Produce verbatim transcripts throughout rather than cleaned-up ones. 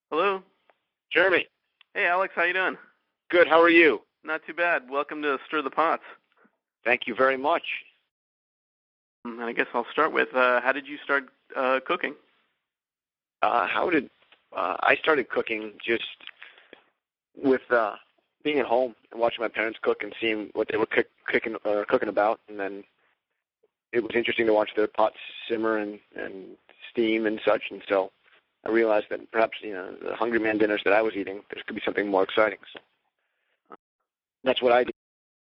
Hello. Jeremy. Hey, Alex. How you doing? Good. How are you? Not too bad. Welcome to Stir the Pots. Thank you very much. And I guess I'll start with, uh, how did you start uh, cooking? Uh, how did uh, I started cooking just with uh, being at home and watching my parents cook and seeing what they were cook, cooking uh, cooking about, and then it was interesting to watch their pots simmer and, and steam and such. And so I realized that perhaps you know the Hungry Man dinners that I was eating, there could be something more exciting. So that's what I did.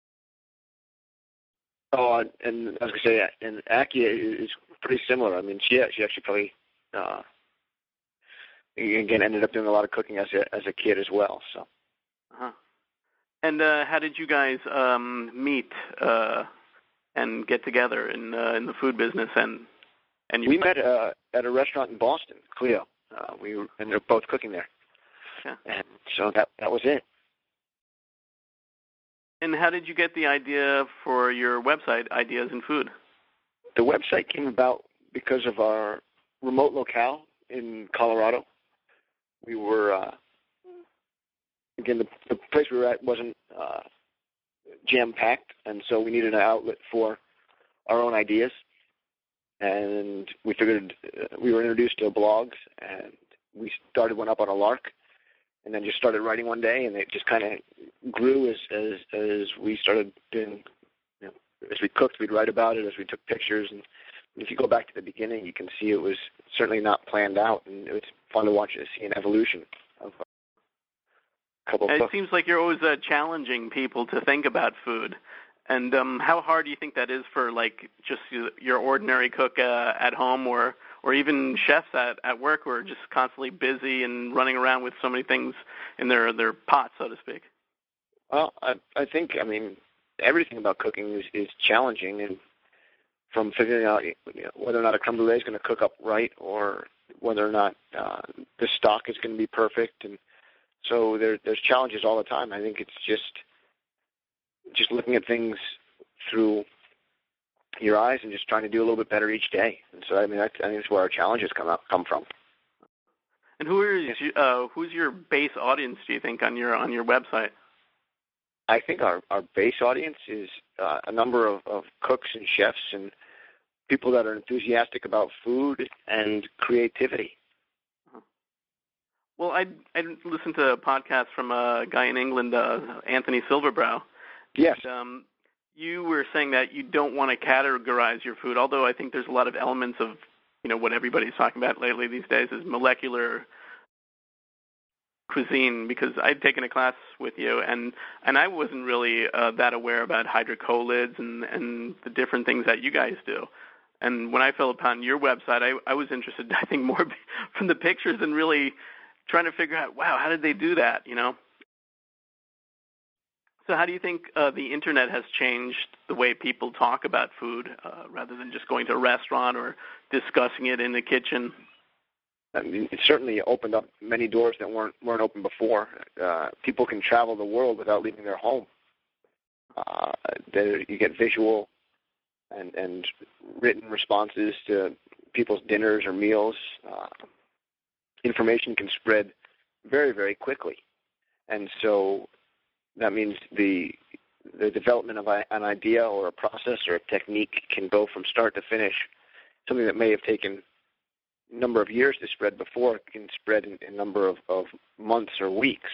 Oh, and I was gonna say, and Aki is pretty similar. I mean, she she actually probably uh, again ended up doing a lot of cooking as a as a kid as well. So. Uh-huh. And uh, how did you guys um, meet uh, and get together in uh, in the food business? And and you we met uh, at a restaurant in Boston, Clio. Uh, we were, and they're both cooking there. Yeah. And so that that was it. And how did you get the idea for your website, Ideas in Food? The website came about because of our remote locale in Colorado. We were, uh, again, the, the place we were at wasn't uh, jam-packed, and so we needed an outlet for our own ideas. And we figured uh, we were introduced to blogs, and we started one up on a lark, and then just started writing one day, and it just kind of grew as, as as we started doing, you know, as we cooked, we'd write about it, as we took pictures. And if you go back to the beginning, you can see it was certainly not planned out, and it was fun to watch it, see an evolution of a couple of It cooks. seems like you're always uh, challenging people to think about food. And um, how hard do you think that is for, like, just your ordinary cook uh, at home, or or even chefs at, at work who are just constantly busy and running around with so many things in their their pot, so to speak? Well, I, I think, I mean, everything about cooking is, is challenging, and from figuring out you know, whether or not a creme brulee is going to cook up right, or whether or not uh, the stock is going to be perfect. And so there, there's challenges all the time. I think it's just just looking at things through your eyes and just trying to do a little bit better each day. And so, I mean, I, I think that's where our challenges come up, come from. And who is uh, who's your base audience, do you think, on your on your website? I think our, our base audience is uh, a number of, of cooks and chefs and people that are enthusiastic about food and creativity. Well, I I listened to a podcast from a guy in England, uh, Anthony Silverbrow. Yes. And, um, you were saying that you don't want to categorize your food, although I think there's a lot of elements of, you know, what everybody's talking about lately these days is molecular cuisine, because I'd taken a class with you, and, and I wasn't really uh, that aware about hydrocolids and, and the different things that you guys do. And when I fell upon your website, I, I was interested, I think, more from the pictures and really trying to figure out, wow, how did they do that, you know? So how do you think uh, the Internet has changed the way people talk about food, uh, rather than just going to a restaurant or discussing it in the kitchen? I mean, it certainly opened up many doors that weren't weren't open before. Uh, people can travel the world without leaving their home. Uh, there, you get visual and, and written responses to people's dinners or meals. Uh, information can spread very, very quickly. And so that means the the development of a, an idea or a process or a technique can go from start to finish. Something that may have taken a number of years to spread before can spread in a number of, of months or weeks.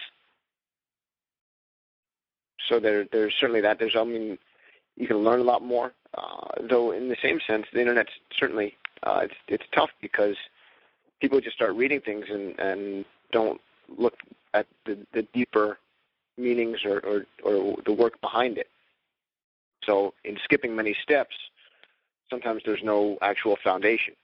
So there, there's certainly that. There's, I mean, you can learn a lot more. Uh, though in the same sense, the Internet's certainly, uh, it's, it's tough because people just start reading things and, and don't look at the, the deeper meanings or, or, or the work behind it. So in skipping many steps, sometimes there's no actual foundation.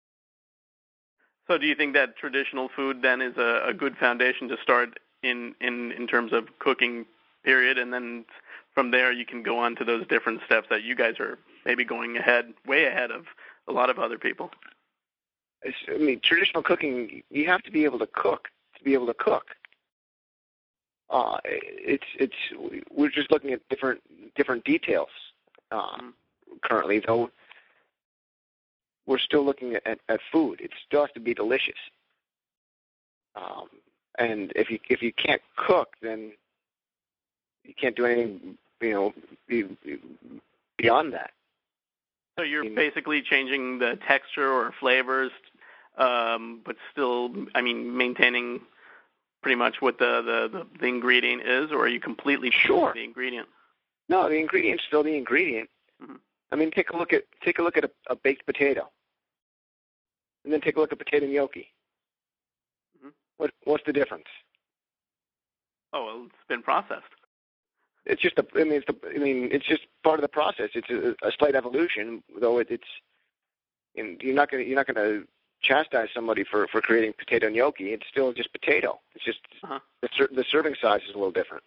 So do you think that traditional food then is a, a good foundation to start in, in, in terms of cooking, period, and then from there you can go on to those different steps that you guys are maybe going ahead, way ahead of a lot of other people? It's, I mean, traditional cooking, you have to be able to cook to be able to cook. Uh, it's it's we're just looking at different different details uh, currently, though we're still looking at, at food. It still has to be delicious. Um, And if you if you can't cook, then you can't do anything, you know, beyond that. So you're basically changing the texture or flavors, um, but still, I mean, maintaining pretty much what the, the, the, the ingredient is, or are you completely sure the ingredient? No, the ingredient's still the ingredient. Mm-hmm. I mean, take a look at take a look at a, a baked potato, and then take a look at potato gnocchi. Mm-hmm. What what's the difference? Oh, well, it's been processed. It's just a, I mean, it's the, I mean, it's just part of the process. It's a, a slight evolution, though it, it's. And you're not gonna you're not gonna chastise somebody for, for creating potato gnocchi. It's still just potato. It's just uh-huh. the the serving size is a little different.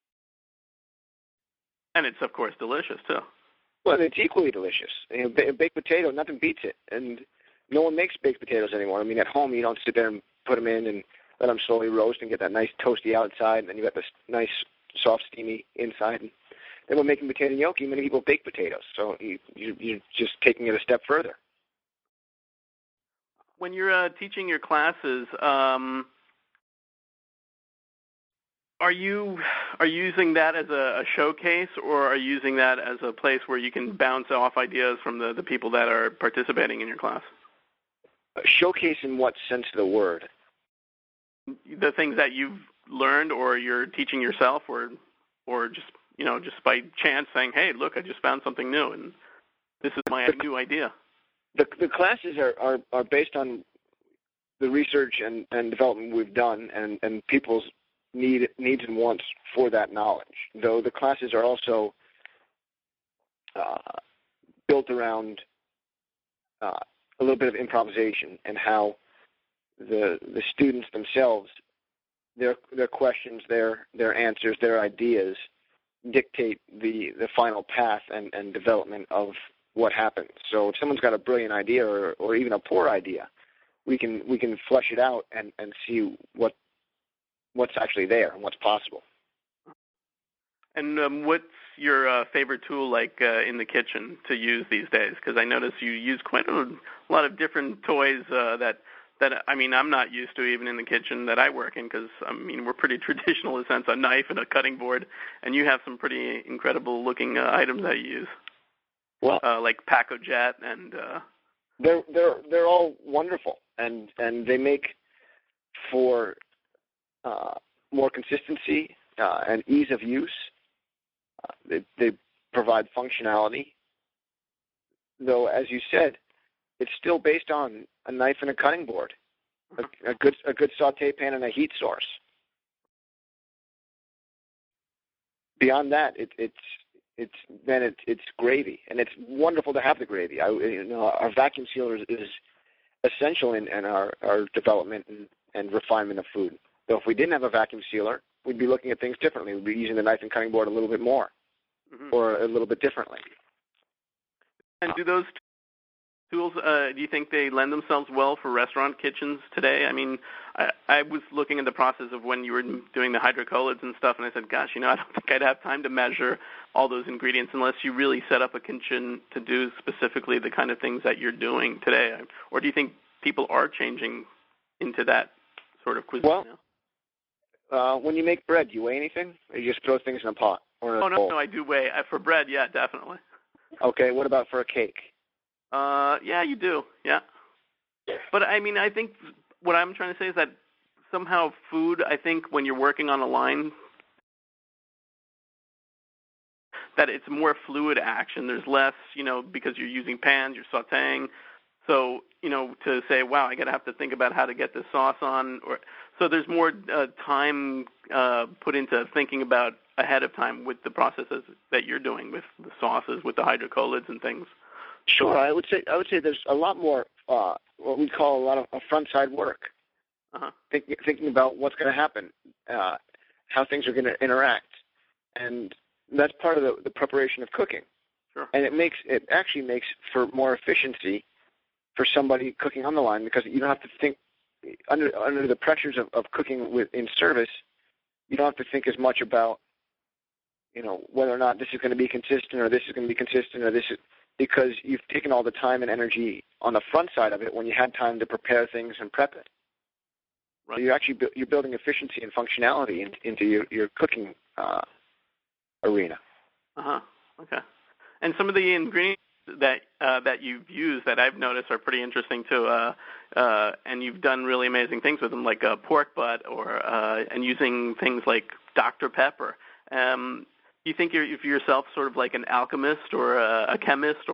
And it's of course delicious too. Well, it's equally delicious. You know, baked potato, nothing beats it. And no one makes baked potatoes anymore. I mean, at home you don't sit there and put them in and let them slowly roast and get that nice toasty outside, and then you got this nice soft, steamy inside. And then when making potato gnocchi, many people bake potatoes. So you, you, you're just taking it a step further. When you're uh, teaching your classes, um, are you are you using that as a, a showcase, or are you using that as a place where you can bounce off ideas from the, the people that are participating in your class? A showcase in what sense of the word? The things that you've learned, or you're teaching yourself, or or just you know just by chance saying, "Hey, look, I just found something new, and this is my new idea." The the classes are, are, are based on the research and, and development we've done, and, and people's need needs and wants for that knowledge. Though the classes are also uh, built around uh, a little bit of improvisation and how the the students themselves, their their questions, their their answers, their ideas dictate the, the final path and, and development of what happens. So if someone's got a brilliant idea or, or even a poor idea, we can we can flesh it out and, and see what what's actually there and what's possible. And um, what's your uh, favorite tool, like uh, in the kitchen, to use these days? Because I notice you use quite a lot of different toys uh, that that I mean I'm not used to even in the kitchen that I work in. Because I mean we're pretty traditional in the sense, a knife and a cutting board, and you have some pretty incredible looking uh, items that you use. Well, uh, like PacoJet and uh... they're they're they're all wonderful, and and they make for uh, more consistency uh, and ease of use. Uh, they, they provide functionality, though, as you said, it's still based on a knife and a cutting board, a, a good a good saute pan and a heat source. Beyond that, it, it's it's then it, it's gravy, and it's wonderful to have the gravy. I, you know, our vacuum sealer is, is essential in, in our, our development and, and refinement of food. So if we didn't have a vacuum sealer, we'd be looking at things differently. We'd be using the knife and cutting board a little bit more, mm-hmm. or a little bit differently. And do those tools, uh, do you think they lend themselves well for restaurant kitchens today? I mean, I, I was looking at the process of when you were doing the hydrocolids and stuff, and I said, gosh, you know, I don't think I'd have time to measure all those ingredients unless you really set up a kitchen to do specifically the kind of things that you're doing today. Or do you think people are changing into that sort of cuisine well, now? Uh, when you make bread, do you weigh anything, or you just throw things in a pot or in a oh, no, bowl? no, I do weigh. For bread, yeah, definitely. Okay, what about for a cake? Uh, yeah, you do, yeah. But, I mean, I think what I'm trying to say is that somehow food, I think when you're working on a line, that it's more fluid action. There's less, you know, because you're using pans, you're sautéing. So, you know, to say, wow, I got to have to think about how to get this sauce on. Or So there's more uh, time uh, put into thinking about ahead of time with the processes that you're doing with the sauces, with the hydrocolids and things. Sure, I would say I would say there's a lot more uh, what we call a lot of uh, front side work. Uh-huh. Think, thinking about what's going to happen, uh, how things are going to interact, and that's part of the, the preparation of cooking. Sure. And it makes it actually makes for more efficiency for somebody cooking on the line, because you don't have to think under under the pressures of, of cooking with in service. You don't have to think as much about, you know, whether or not this is going to be consistent or this is going to be consistent or this is, because you've taken all the time and energy on the front side of it when you had time to prepare things and prep it. Right. So you're actually bu- you're building efficiency and functionality in, into your, your cooking uh, arena. Uh-huh. Okay. And some of the ingredients that uh, that you've used that I've noticed are pretty interesting too. Uh, uh, and you've done really amazing things with them, like uh, pork butt, or uh, and using things like Doctor Pepper. Um, do you think you're, you're yourself sort of like an alchemist or a, a chemist? Or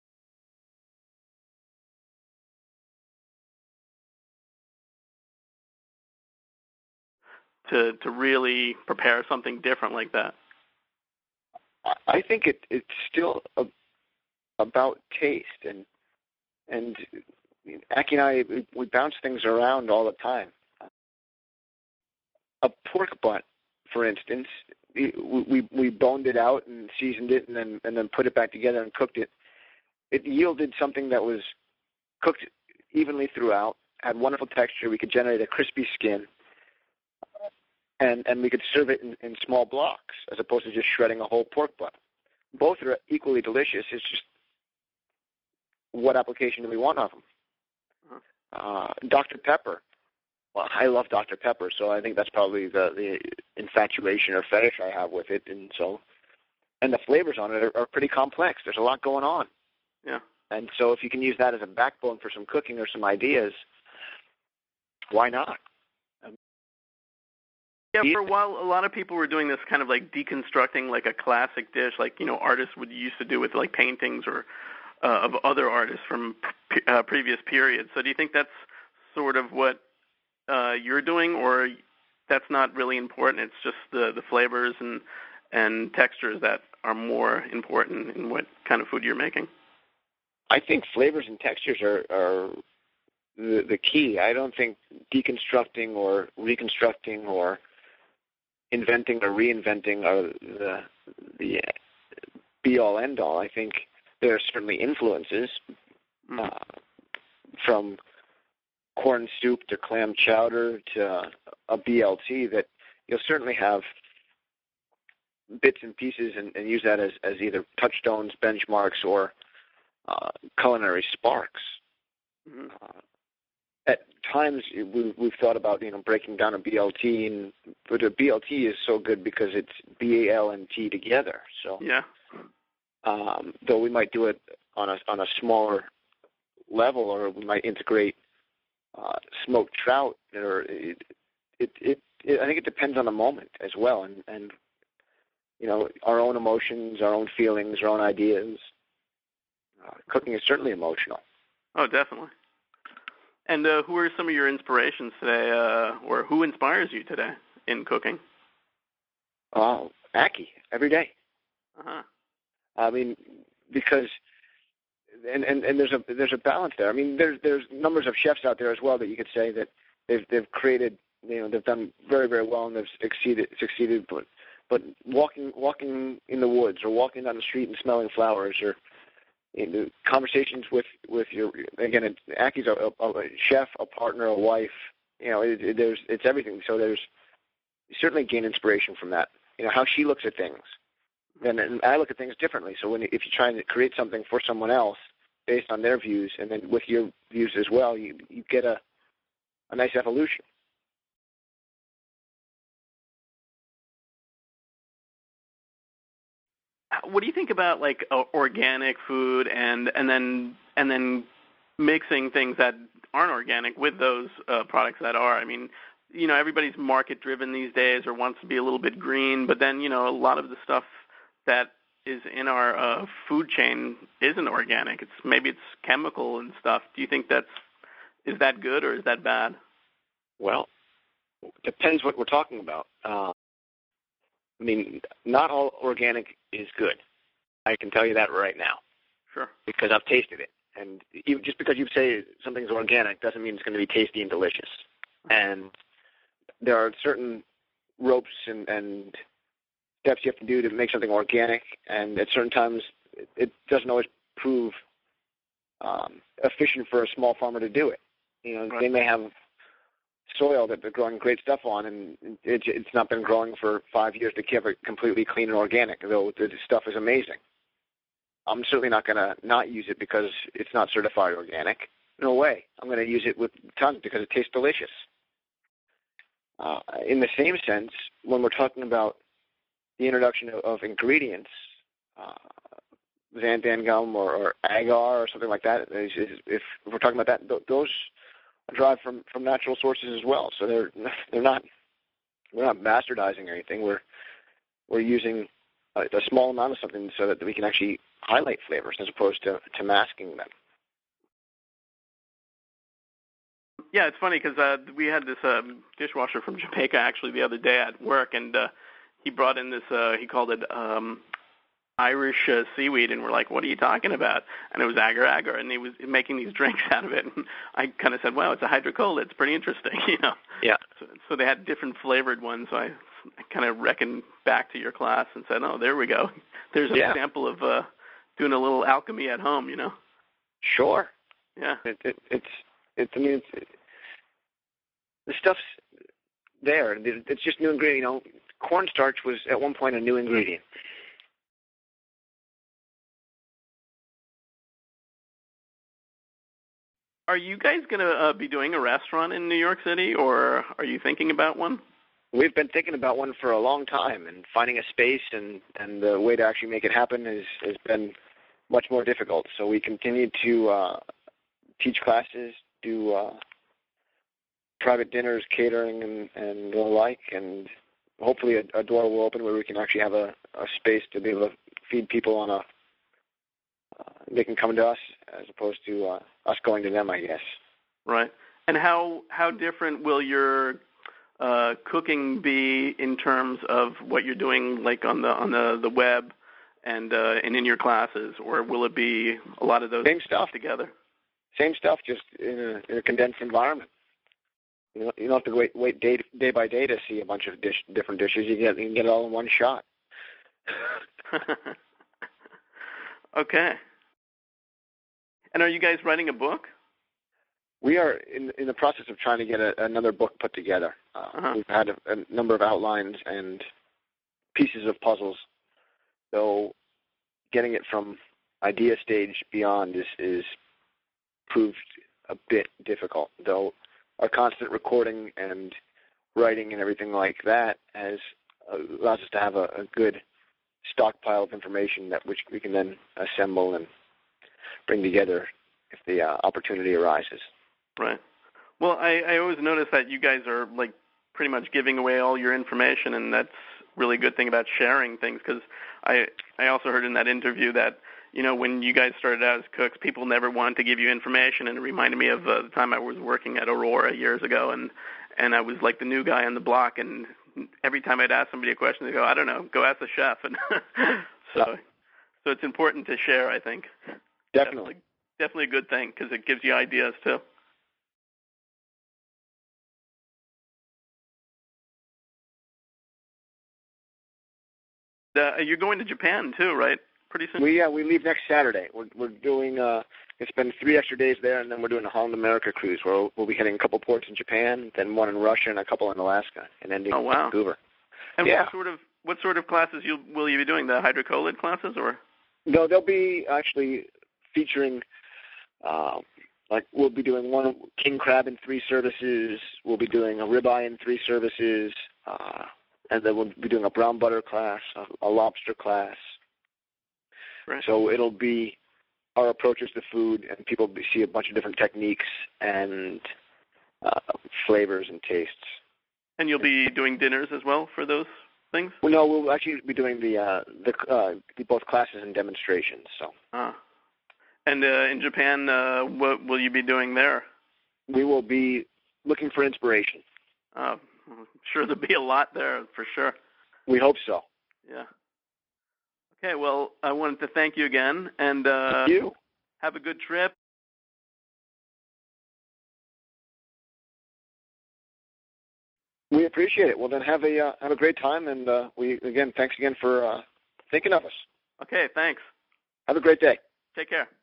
to to really prepare something different like that? I think it it's still a, about taste, and and Aki and I we, we bounce things around all the time. A pork butt, for instance, we, we we boned it out and seasoned it, and then and then put it back together and cooked it. It yielded something that was cooked evenly throughout, had wonderful texture. We could generate a crispy skin, and and we could serve it in, in small blocks as opposed to just shredding a whole pork butt. Both are equally delicious. It's just what application do we want of them? Uh, Doctor Pepper. Well, I love Doctor Pepper, so I think that's probably the, the infatuation or fetish I have with it. And so, and the flavors on it are, are pretty complex. There's a lot going on. Yeah. And so if you can use that as a backbone for some cooking or some ideas, why not? Um, yeah, for a while, a lot of people were doing this kind of like deconstructing like a classic dish, like, you know, artists would used to do with like paintings or uh, of other artists from p- uh, previous periods. So do you think that's sort of what uh, you're doing, or that's not really important? It's just the, the flavors and and textures that are more important in what kind of food you're making? I think flavors and textures are, are the, the key. I don't think deconstructing or reconstructing or inventing or reinventing are the the be-all, end-all. I think there are certainly influences uh, from corn soup to clam chowder to a B L T that you'll certainly have bits and pieces and, and use that as, as either touchstones, benchmarks, or uh, culinary sparks. Mm-hmm. Uh, at times we, we've thought about, you know, breaking down a B L T, and, but a B L T is so good because it's B A L and T together. So yeah. Um, though we might do it on a on a smaller level, or we might integrate uh, smoked trout, or it, it, it, it, I think it depends on the moment as well, and, and you know, our own emotions, our own feelings, our own ideas. Uh, cooking is certainly emotional. Oh, definitely. And uh, who are some of your inspirations today, uh, or who inspires you today in cooking? Oh, Aki, every day. Uh-huh. I mean, because and, and, and there's a there's a balance there. I mean, there's there's numbers of chefs out there as well that you could say that they've they've created, you know, they've done very very well and they've succeeded succeeded. But but walking walking in the woods or walking down the street and smelling flowers, or you know, conversations with with your, again, Aki's a, a, a chef, a partner, a wife. You know, it, it, there's it's everything. So there's you certainly gain inspiration from that. You know, how she looks at things. And, and I look at things differently. So when if you're trying to create something for someone else based on their views, and then with your views as well, you you get a a nice evolution. What do you think about like uh, organic food and and then and then mixing things that aren't organic with those uh, products that are? I mean, you know, everybody's market driven these days or wants to be a little bit green, but then, you know, a lot of the stuff that is in our uh, food chain isn't organic. It's maybe it's chemical and stuff. Do you think that's is that good or is that bad? Well, depends what we're talking about. Uh, I mean, not all organic is good. I can tell you that right now. Sure. Because I've tasted it, and even, just because you say something's organic doesn't mean it's going to be tasty and delicious. And there are certain ropes and, and steps you have to do to make something organic, and at certain times it doesn't always prove um, efficient for a small farmer to do it. You know, right. They may have soil that they're growing great stuff on, and it, it's not been growing for five years to keep it completely clean and organic, though the stuff is amazing. I'm certainly not going to not use it because it's not certified organic. No way. I'm going to use it with tons because it tastes delicious. uh, in the same sense, when we're talking about the introduction of, of ingredients, uh, xanthan gum or, or agar or something like that, is, is, if we're talking about that, th- those are derived from, from natural sources as well. So they're they're not we're not bastardizing anything. We're we're using a, a small amount of something so that we can actually highlight flavors as opposed to, to masking them. Yeah, it's funny because uh, we had this uh, dishwasher from Jamaica actually the other day at work, and uh, he brought in this, uh, he called it um, Irish uh, seaweed, and we're like, what are you talking about? And it was agar-agar, and he was making these drinks out of it. And I kind of said, well, it's a hydrocola. It's pretty interesting, you know. Yeah. So, so they had different flavored ones, so I, I kind of reckoned back to your class and said, oh, there we go. There's an yeah. example of uh, doing a little alchemy at home, you know. Sure. Yeah. It, it, it's, it's, I mean, it's, it, the stuff's there. It's just new ingredient. You know, cornstarch was at one point a new ingredient. Are you guys going to uh, be doing a restaurant in New York City, or are you thinking about one? We've been thinking about one for a long time, and finding a space and, and the way to actually make it happen has, has been much more difficult. So we continue to uh, teach classes, do uh, private dinners, catering, and, and the like, and hopefully a, a door will open where we can actually have a, a space to be able to feed people on a, uh, they can come to us as opposed to uh, us going to them, I guess. Right. And how how different will your uh, cooking be in terms of what you're doing, like on the on the, the web and uh, and in your classes, or will it be a lot of those same stuff together? Same stuff, just in a, in a condensed environment. You don't, you don't have to wait wait day day by day to see a bunch of dish, different dishes. You get you can get it all in one shot. Okay. And are you guys writing a book? We are in in the process of trying to get a, another book put together. Uh, uh-huh. We've had a, a number of outlines and pieces of puzzles, so getting it from idea stage beyond is is proved a bit difficult. Though our constant recording and writing and everything like that has uh, allows us to have a, a good stockpile of information that which we can then assemble and bring together if the uh, opportunity arises. Right. Well, I, I always notice that you guys are like pretty much giving away all your information, and that's really a good thing about sharing things, because I I also heard in that interview that, you know, when you guys started out as cooks, people never wanted to give you information, and it reminded me of uh, the time I was working at Aurora years ago, and and I was like the new guy on the block, and every time I'd ask somebody a question, they go, I don't know, go ask the chef. And so so it's important to share, I think. Definitely. Definitely, definitely a good thing, because it gives you ideas, too. Uh, you're going to Japan, too, right? Pretty soon? We, yeah, we leave next Saturday. We're, we're doing, uh, it's been three extra days there, and then we're doing a Holland America cruise where we'll, we'll be hitting a couple ports in Japan, then one in Russia, and a couple in Alaska, and ending oh, wow. in Vancouver. And yeah. what sort of what sort of classes you will you be doing? The hydrocolid classes, or? No, they'll be actually featuring, uh, like we'll be doing one king crab in three services. We'll be doing a ribeye in three services, uh, and then we'll be doing a brown butter class, a, a lobster class. Right. So it'll be our approaches to food, and people see a bunch of different techniques and uh, flavors and tastes. And you'll be doing dinners as well for those things? Well, no, we'll actually be doing the uh, the, uh, the both classes and demonstrations. So. Ah. And uh, in Japan, uh, what will you be doing there? We will be looking for inspiration. Uh, I'm sure there'll be a lot there, for sure. We hope so. Yeah. Okay, well, I wanted to thank you again, and uh, thank you. Have a good trip. We appreciate it. Well, then have a uh, have a great time, and uh, we again thanks again for uh, thinking of us. Okay, thanks. Have a great day. Take care.